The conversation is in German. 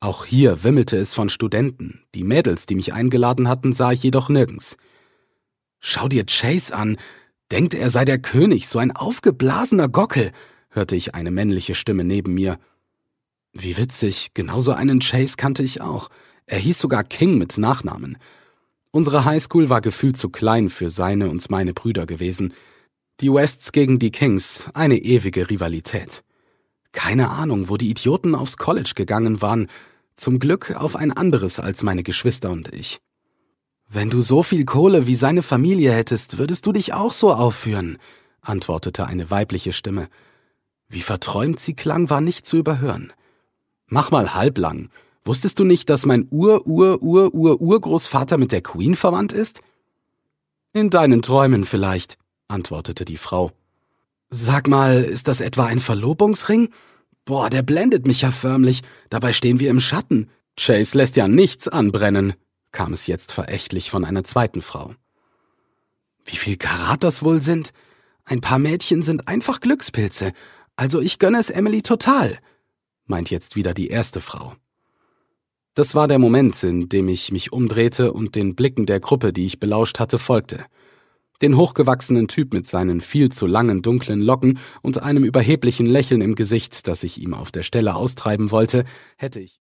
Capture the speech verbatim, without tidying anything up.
Auch hier wimmelte es von Studenten. Die Mädels, die mich eingeladen hatten, sah ich jedoch nirgends. »Schau dir Chase an. Denkt, er sei der König, so ein aufgeblasener Gockel«, hörte ich eine männliche Stimme neben mir. Wie witzig, genauso einen Chase kannte ich auch. Er hieß sogar King mit Nachnamen. Unsere Highschool war gefühlt zu klein für seine und meine Brüder gewesen. Die Wests gegen die Kings, eine ewige Rivalität. Keine Ahnung, wo die Idioten aufs College gegangen waren. Zum Glück auf ein anderes als meine Geschwister und ich. »Wenn du so viel Kohle wie seine Familie hättest, würdest du dich auch so aufführen«, antwortete eine weibliche Stimme. Wie verträumt sie klang, war nicht zu überhören. »Mach mal halblang. Wusstest du nicht, dass mein Ur-Ur-Ur-Ur-Urgroßvater mit der Queen verwandt ist?« »In deinen Träumen vielleicht«, antwortete die Frau. »Sag mal, ist das etwa ein Verlobungsring? Boah, der blendet mich ja förmlich. Dabei stehen wir im Schatten. Chase lässt ja nichts anbrennen«, kam es jetzt verächtlich von einer zweiten Frau. »Wie viel Karat das wohl sind? Ein paar Mädchen sind einfach Glückspilze. Also ich gönne es Emily total«, meint jetzt wieder die erste Frau. Das war der Moment, in dem ich mich umdrehte und den Blicken der Gruppe, die ich belauscht hatte, folgte. Den hochgewachsenen Typ mit seinen viel zu langen dunklen Locken und einem überheblichen Lächeln im Gesicht, das ich ihm auf der Stelle austreiben wollte, hätte ich